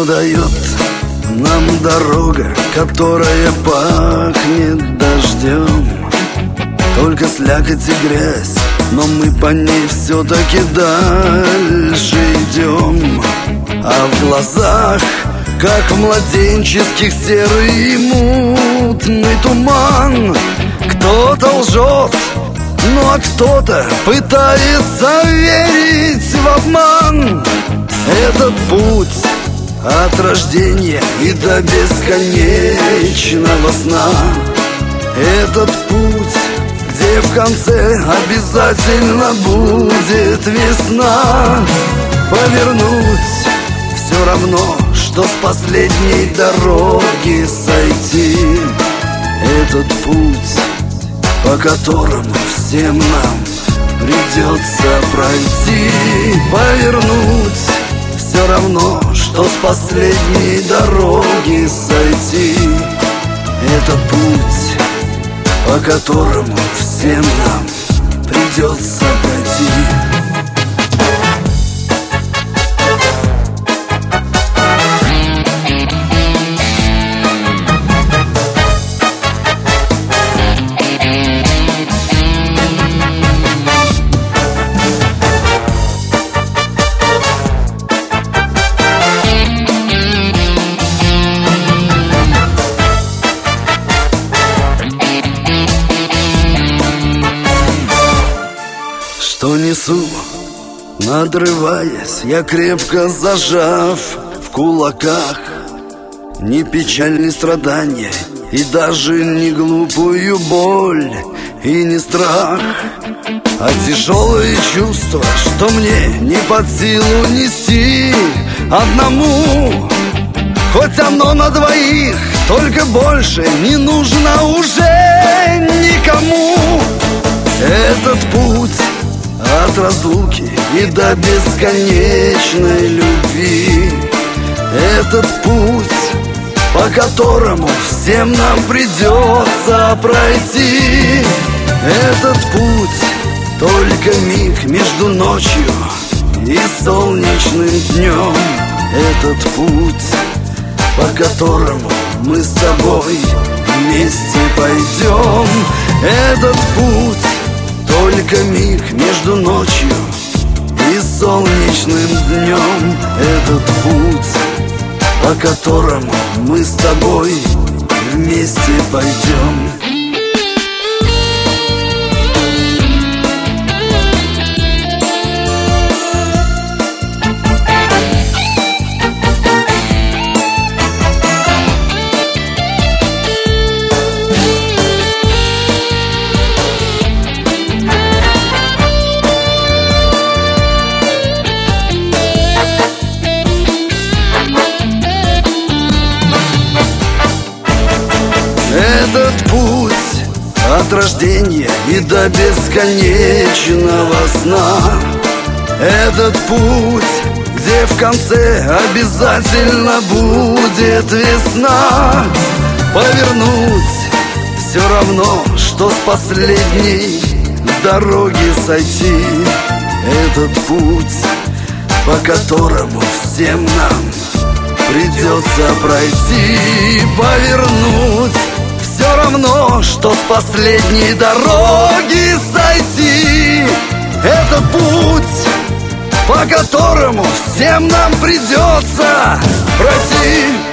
дает нам дорога, которая пахнет дождем. Только слякоть и грязь, но мы по ней все-таки дальше идем. А в глазах, как в младенческих, серый и мутный туман. Кто-то лжет, ну а кто-то пытается верить в обман. Этот путь от рождения и до бесконечного сна. Этот путь, где в конце обязательно будет весна. Повернуть все равно, что с последней дороги сойти. Этот путь, по которому всем нам придется пройти. Повернуть все равно, что с последней дороги сойти. Этот путь, по которому всем нам придется пройти. Что несу, надрываясь, я крепко зажав в кулаках. Ни печаль, ни страдания, и даже не глупую боль, и не страх, а тяжелые чувства, что мне не под силу нести одному. Хоть оно на двоих, только больше не нужно уже никому. Этот путь от разлуки и до бесконечной любви. Этот путь, по которому всем нам придется пройти. Этот путь, только миг между ночью и солнечным днем. Этот путь, по которому мы с тобой вместе пойдем. Этот путь, только миг между ночью и солнечным днем. Этот путь, по которому мы с тобой вместе пойдем. Этот путь от рождения и до бесконечного сна. Этот путь, где в конце обязательно будет весна. Повернуть все равно, что с последней дороги сойти. Этот путь, по которому всем нам придется пройти. Повернуть все равно, что с последней дороги сойти. Это путь, по которому всем нам придется пройти.